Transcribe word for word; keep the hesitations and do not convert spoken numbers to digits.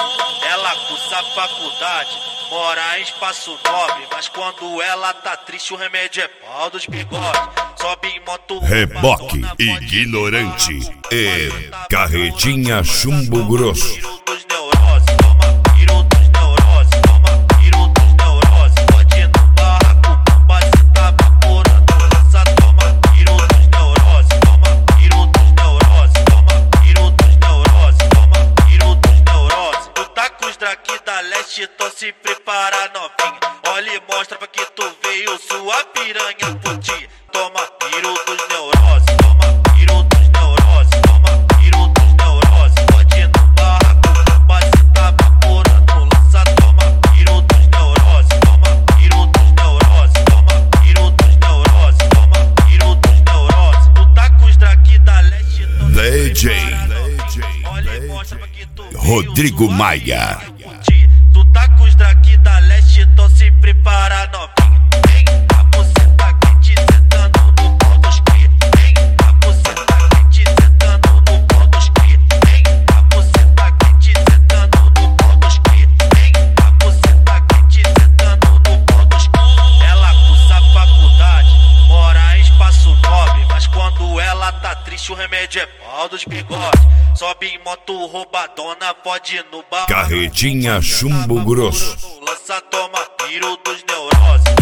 Ela cursa faculdade, mora em espaço nobre, mas quando ela tá triste o remédio é pau dos bigodes. Sobe em moto reboque ignorante e carretinha chumbo grosso. Então se prepara novinha, olha e mostra pra que tu veio sua piranha puti. Toma piro dos neuroses, toma piro dos neuroses, toma piro dos neuroses. Pode no barraco, base tá vaporando, lança, toma piro dos neuroses, toma piro dos neuroses, toma piro dos neuroses, toma piro dos neuroses. Tu tá com os drag da leste, então D J olha e mostra pra que tu veio Rodrigo Maia. Daqui da leste, então se prepara novinha. Vem, a buceta quente sentando no pau dos cria. Vem, a buceta quente sentando no pau dos cria. Vem, a buceta quente sentando no pau dos cria. Vem, a buceta quente sentando no pau dos cria. Ela cursa faculdade, mora em espaço nobre, mas quando ela tá triste o remédio é pau dos bigodes. Sobe em moto roubadona, pode no bar. Carretinha chumbo grosso. Lança, toma piro dos neuroses.